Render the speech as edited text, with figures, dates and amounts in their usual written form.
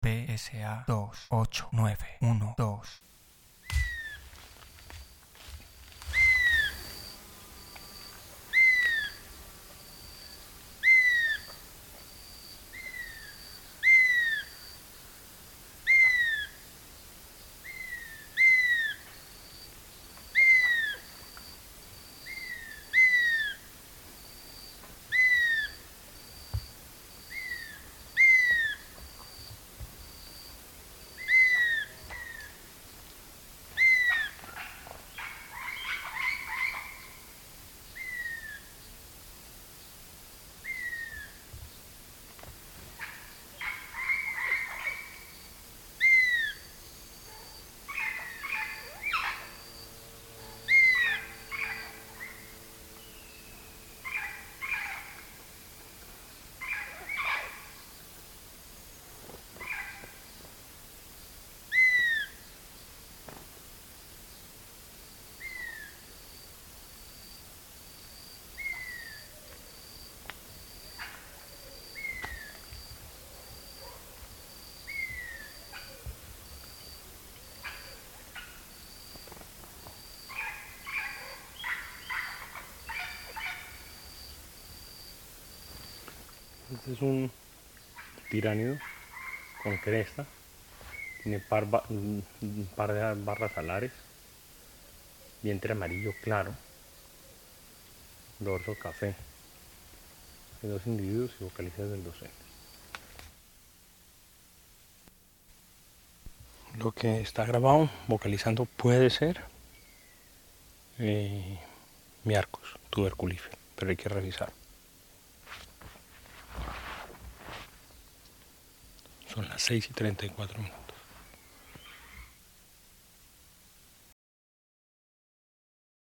PSA 28912. Este es un tiránido con cresta, tiene un par de barras alares, vientre amarillo claro, dorso café. Hay dos individuos y vocalizas del docente. Lo que está grabado vocalizando puede ser miarcos tuberculífero, pero hay que revisar. Son las 6:34.